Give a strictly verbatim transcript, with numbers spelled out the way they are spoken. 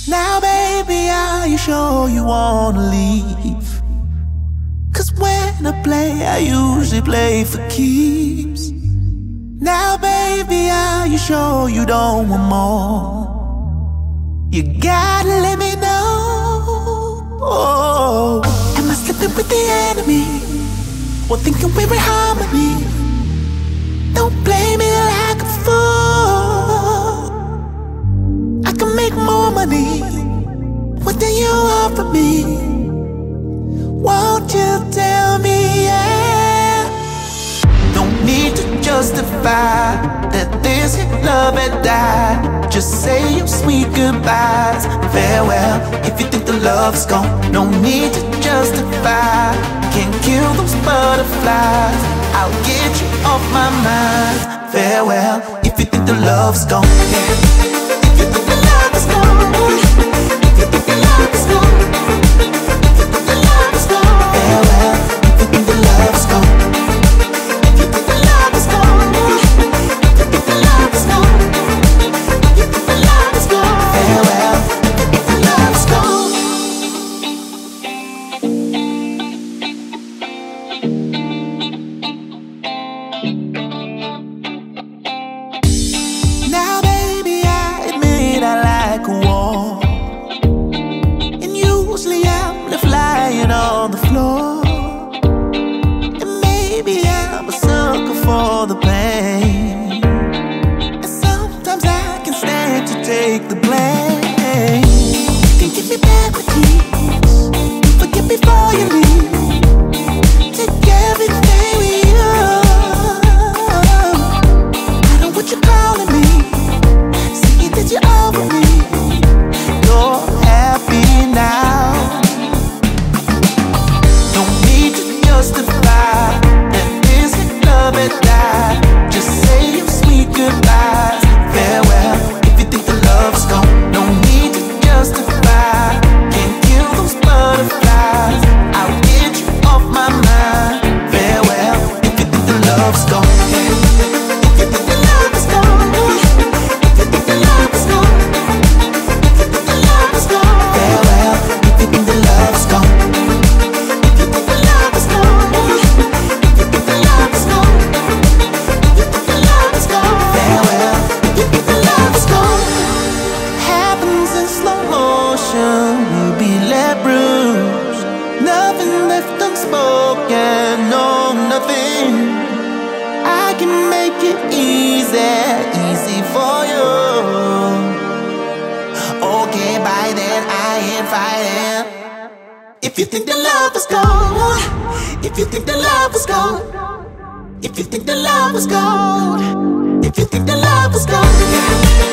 Now baby, are you sure you wanna leave? Cause when I play, I usually play for keeps. Now baby, are you sure you don't want more? You gotta let me know. Oh, am I slipping with the enemy? Or thinking we're in harmony? Don't play me like a fool. I can make more money. What do you offer me? Won't you tell me, yeah? Don't need to justify that this love had died. Just say your sweet goodbyes, farewell. If you think the love's gone, no need to justify. Can't kill those butterflies. I'll get you off my mind, farewell. If you think the love's gone, if you think the love is gone, if you think the love is gone, if you think the love is gone, farewell. If you think the love's gone, if you think the love is gone, if you think the love is gone, if you think the love is gone, farewell. If you think the love is gone. Now baby, I admit I like a war, and usually I'm left lying on the floor. And maybe I'm a sucker for the pain, and sometimes I can stand to take the blame. You can give me back with keys, forget before you leave. Take everything we own. I know what you're calling me, saying that you're over me. You're happy now. Don't need to justify that this love had died. Just say your sweet goodbyes, farewell. If you think the love's gone, no need to justify. Can't kill those butterflies. I'll get you off my mind, farewell. If you think the love's gone, if you think the love is gone, if you think the love is gone, if you think the love is gone, farewell. If you think the love's gone, if you think the love is gone, if you think the love is gone, if you think the love is gone, farewell. If you think the love is gone, happens in slow motion. We'll be left bruised, nothing left unspoken, no nothing. I can make it easy, easy for you. Okay, by then I ain't fighting. If you think the love is gone, if you think the love is gone, if you think the love is gone, if you think the love is gone.